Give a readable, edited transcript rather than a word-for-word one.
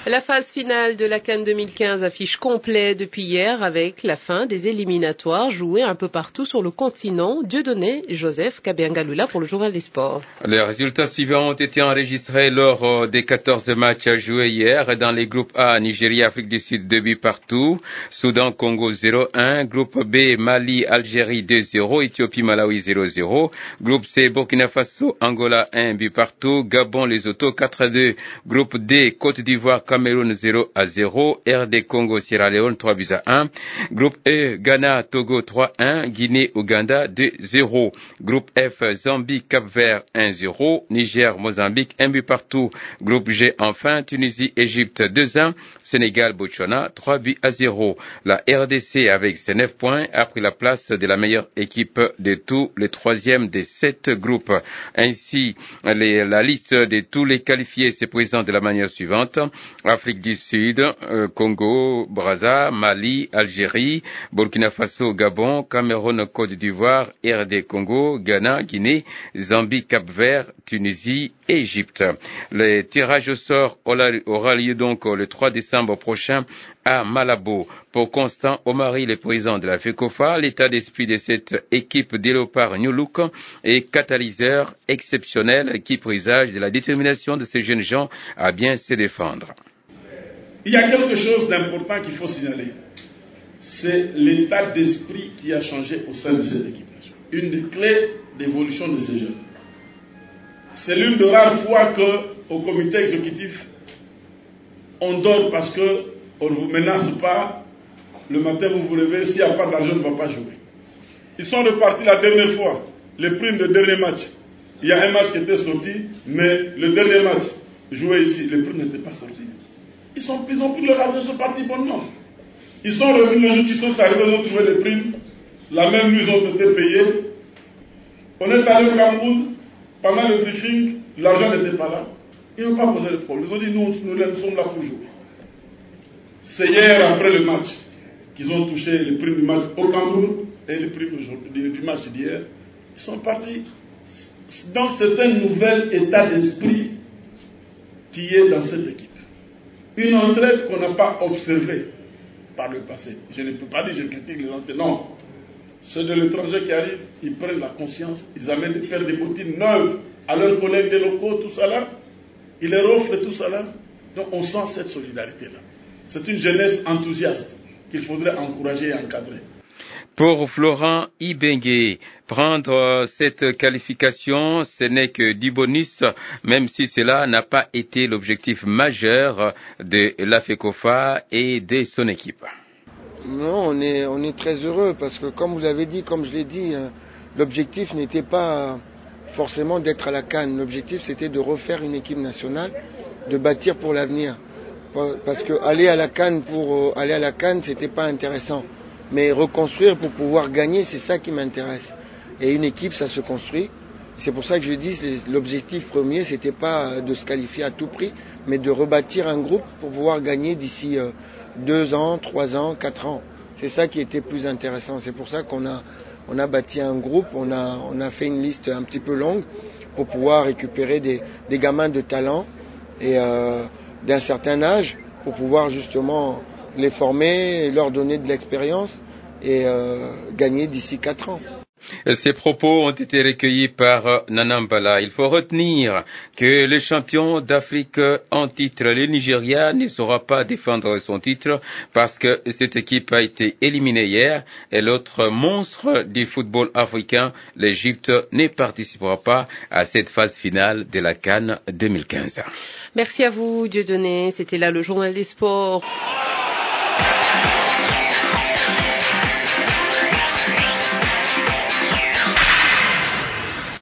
La phase finale de la CAN 2015 affiche complet depuis hier avec la fin des éliminatoires jouées un peu partout sur le continent. Dieudonné Joseph Kabengalula pour le Journal des Sports. Les résultats suivants ont été enregistrés lors des 14 matchs joués hier. Dans les groupes A, Nigeria, Afrique du Sud, 2 buts partout. Soudan, Congo, 0-1. Groupe B, Mali, Algérie, 2-0. Éthiopie, Malawi, 0-0. Groupe C, Burkina Faso, Angola, 1 but partout. Gabon, Lesotho, 4-2. Groupe D, Côte d'Ivoire, Cameroun 0-0, RD Congo, Sierra Leone 3-1, groupe E, Ghana, Togo 3-1, Guinée, Ouganda 2-0, groupe F, Zambie, Cap-Vert 1-0, Niger, Mozambique 1 but partout, groupe G enfin, Tunisie, Égypte 2-1, Sénégal, Botswana 3-0. La RDC avec ses 9 points a pris la place de la meilleure équipe de tous les troisièmes des 7 groupes. Ainsi, la liste de tous les qualifiés se présente de la manière suivante. Afrique du Sud, Congo, Brazza, Mali, Algérie, Burkina Faso, Gabon, Cameroun, Côte d'Ivoire, RD Congo, Ghana, Guinée, Zambie, Cap-Vert, Tunisie et Égypte. Le tirage au sort aura lieu donc le 3 décembre prochain à Malabo. Pour Constant Omari, le président de la FECOFA, l'état d'esprit de cette équipe des Léopards New Look est catalyseur exceptionnel qui présage de la détermination de ces jeunes gens à bien se défendre. Il y a quelque chose d'important qu'il faut signaler. C'est l'état d'esprit qui a changé au sein de cette équipe nationale. Une des clés d'évolution de ces jeunes. C'est l'une des rares fois qu'au comité exécutif, on dort parce qu'on ne vous menace pas. Le matin, vous vous levez, s'il n'y a pas d'argent, on ne va pas jouer. Ils sont repartis la dernière fois, les primes de dernier match. Il y a un match qui était sorti, mais le dernier match joué ici, les primes n'étaient pas sorties. Ils ont pris leur argent, ils sont partis bonnement. Ils sont revenus le jour qu'ils sont arrivés, ils ont trouvé les primes. La même nuit, ils ont été payés. On est allé au Cameroun, pendant le briefing, l'argent n'était pas là. Ils n'ont pas posé le problème. Ils ont dit, nous sommes là pour jouer. C'est hier, après le match, qu'ils ont touché les primes du match au Cameroun et les primes du match d'hier. Ils sont partis. Donc c'est un nouvel état d'esprit qui est dans cette équipe. Une entraide qu'on n'a pas observée par le passé. Je ne peux pas dire que je critique les anciens. Non. Ceux de l'étranger qui arrivent, ils prennent la conscience, ils amènent des paires de bottines neuves à leurs collègues des locaux, tout ça là. Ils leur offrent tout ça là. Donc on sent cette solidarité-là. C'est une jeunesse enthousiaste qu'il faudrait encourager et encadrer. Pour Florent Ibengue, prendre cette qualification, ce n'est que du bonus, même si cela n'a pas été l'objectif majeur de la FECOFA et de son équipe. Non, on est très heureux parce que comme vous l'avez dit, comme je l'ai dit, l'objectif n'était pas forcément d'être à la CAN. L'objectif c'était de refaire une équipe nationale, de bâtir pour l'avenir. Parce que aller à la CAN pour aller à la CAN, c'était pas intéressant. Mais reconstruire pour pouvoir gagner, c'est ça qui m'intéresse. Et une équipe, ça se construit. C'est pour ça que je dis, l'objectif premier, c'était pas de se qualifier à tout prix, mais de rebâtir un groupe pour pouvoir gagner d'ici 2 ans, 3 ans, 4 ans. C'est ça qui était plus intéressant. C'est pour ça qu'on a bâti un groupe, on a fait une liste un petit peu longue pour pouvoir récupérer des gamins de talent et d'un certain âge pour pouvoir justement les former, et leur donner de l'expérience et gagner d'ici 4 ans. Ces propos ont été recueillis par Nanambala. Il faut retenir que le champion d'Afrique en titre, le Nigeria, ne saura pas défendre son titre parce que cette équipe a été éliminée hier et l'autre monstre du football africain, l'Égypte, ne participera pas à cette phase finale de la CAN 2015. Merci à vous, Dieudonné. C'était là le Journal des Sports.